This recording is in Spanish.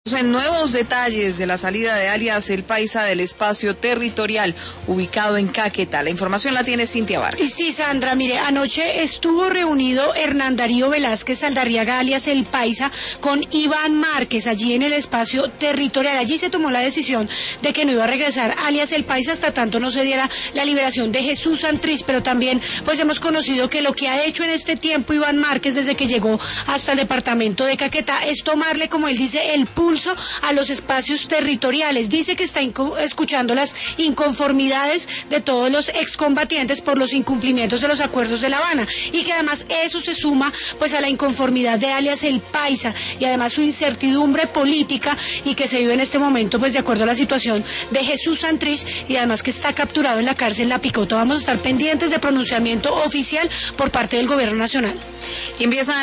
En nuevos detalles de la salida de alias El Paisa del espacio territorial ubicado en Caquetá. La información la tiene Cintia Vargas. Sí, Sandra, mire, anoche estuvo reunido Hernán Darío Velázquez Saldarriaga alias El Paisa con Iván Márquez allí en el espacio territorial. Allí se tomó la decisión de que no iba a regresar alias El Paisa hasta tanto no se diera la liberación de Jesús Santrich, pero también pues hemos conocido que lo que ha hecho en este tiempo Iván Márquez desde que llegó hasta el departamento de Caquetá es tomarle, como él dice, el pulso a los espacios territoriales. Dice que está escuchando las inconformidades de todos los excombatientes por los incumplimientos de los acuerdos de La Habana y que además eso se suma pues a la inconformidad de alias El Paisa y además su incertidumbre política y que se vive en este momento pues de acuerdo a la situación de Jesús Santrich y además que está capturado en la cárcel La Picota. Vamos a estar pendientes de pronunciamiento oficial por parte del gobierno nacional. Y empieza